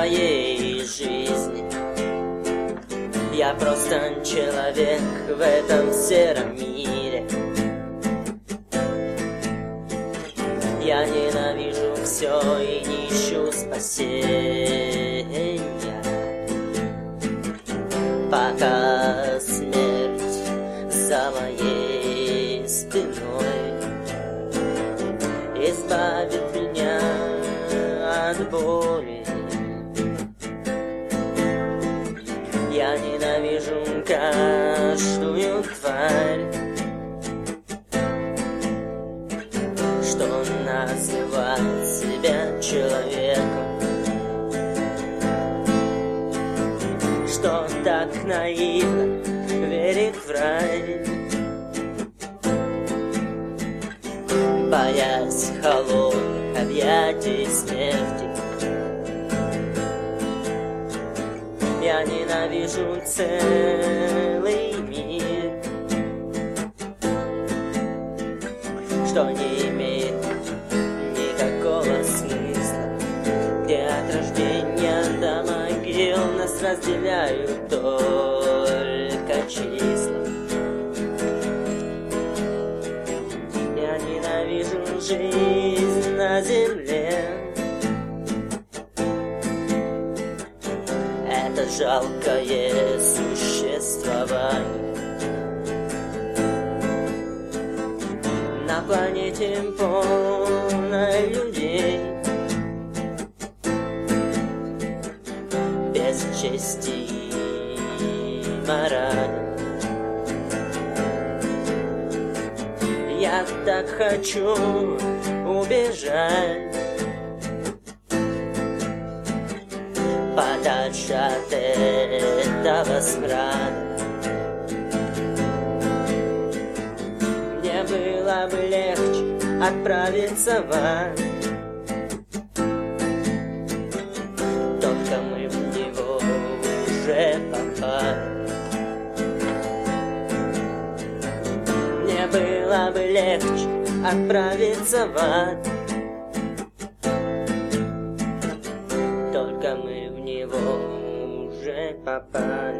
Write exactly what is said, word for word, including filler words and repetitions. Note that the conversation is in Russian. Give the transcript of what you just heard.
своей жизни. Я просто человек в этом сером мире. Я ненавижу все и не ищу спасения, пока смерть за моей спиной избавит меня от боли. Я ненавижу каждую тварь, что называет себя человеком, что так наивно верит в рай, боясь холодных объятий смерти. Я ненавижу целый мир, что не имеет никакого смысла, где от рождения до могил нас разделяют только числа. Я ненавижу жизнь на земле, это жалкое существование. На планете полной людей, без чести и морали. Я так хочу убежать подальше от этого смрада. Мне было бы легче отправиться в ад, только мы в него уже попали. Мне было бы легче отправиться в ад, только мы в него уже попали.